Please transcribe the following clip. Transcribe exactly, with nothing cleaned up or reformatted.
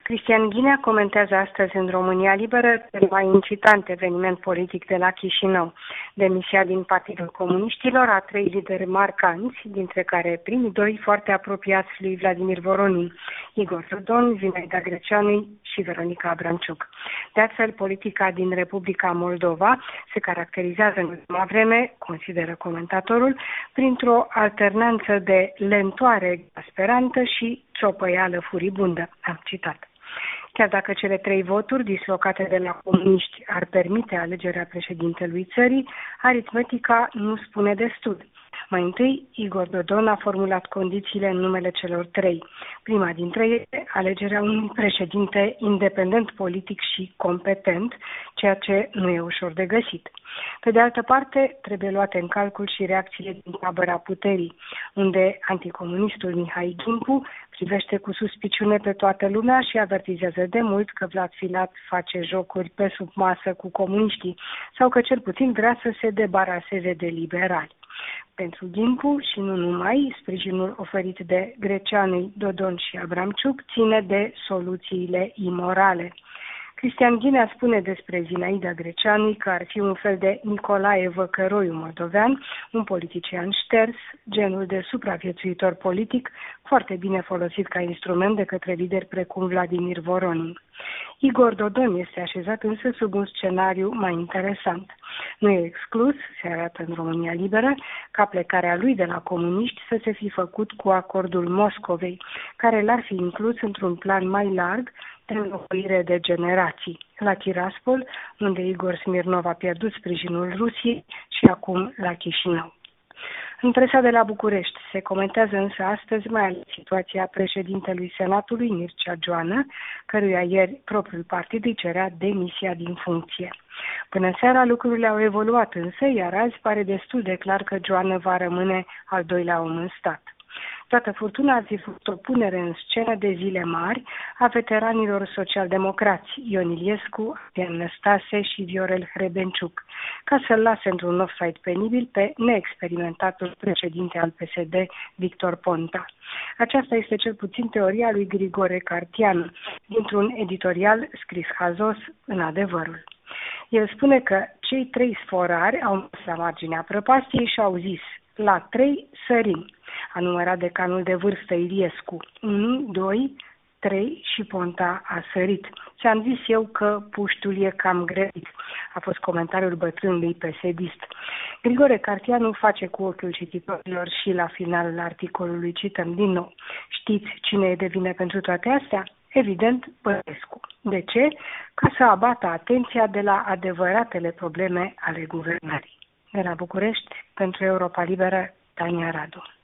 Cristian Ghinea comentează astăzi în România Liberă cel mai incitant eveniment politic de la Chișinău. Demisia din Partidul Comuniștilor a trei lideri marcanți, dintre care primii doi foarte apropiați lui Vladimir Voronin, Igor Dodon, Zinaida Greceanu și Veronica Abramciuc. De altfel, politica din Republica Moldova se caracterizează în ultima vreme, consideră comentatorul, printr-o alternanță de lentoare exasperantă și ciopăială furibundă. Am citat. Chiar dacă cele trei voturi dislocate de la comuniști ar permite alegerea președintelui țării, aritmetica nu spune destul. Mai întâi, Igor Dodon a formulat condițiile în numele celor trei. Prima dintre ele, alegerea unui președinte independent politic și competent, ceea ce nu e ușor de găsit. Pe de altă parte, trebuie luate în calcul și reacțiile din tabăra puterii, unde anticomunistul Mihai Gimpu privește cu suspiciune pe toată lumea și avertizează de mult că Vlad Filat face jocuri pe sub masă cu comuniștii sau că cel puțin vrea să se debaraseze de liberali. Pentru Gimpu și nu numai, sprijinul oferit de Greceanu, Dodon și Abramciuc ține de soluțiile imorale. Cristian Ghinea spune despre Zinaida Greceanu că ar fi un fel de Nicolae Văcăroiu moldovean, un politician șters, genul de supraviețuitor politic, foarte bine folosit ca instrument de către lideri precum Vladimir Voronin. Igor Dodon este așezat însă sub un scenariu mai interesant. Nu e exclus, se arată în România Liberă, ca plecarea lui de la comuniști să se fi făcut cu acordul Moscovei, care l-ar fi inclus într-un plan mai larg de înlocuire de generații, la Tiraspol, unde Igor Smirnov a pierdut sprijinul Rusiei și acum la Chișinău. În presa de la București se comentează însă astăzi mai ales situația președintelui Senatului, Mircea Joană, căruia ieri propriul partid îi cerea demisia din funcție. Până seara lucrurile au evoluat însă, iar azi pare destul de clar că Joană va rămâne al doilea om în stat. Toată furtuna ar fi fost o punere în scenă de zile mari a veteranilor social-democrați, Ion Iliescu, Adrian Năstase și Viorel Hrebenciuc, ca să-l lase într-un offside penibil pe neexperimentatul președinte al P S D, Victor Ponta. Aceasta este cel puțin teoria lui Grigore Cartianu, dintr-un editorial scris hazos în Adevărul. El spune că cei trei sforari au mers la marginea prăpastiei și au zis: la trei sărim. A numărat decanul de vârstă Iliescu. unu, doi, trei și Ponta a sărit. Ți-am zis eu că puștul e cam grăbit, a fost comentariul bătrânului P S D-ist. Grigore Cartianu face cu ochiul cititorilor și la finalul articolului cităm din nou: știți cine e de vină pentru toate astea? Evident, Băsescu. De ce? Ca să abată atenția de la adevăratele probleme ale guvernării. De la București, pentru Europa Liberă, Tania Radu.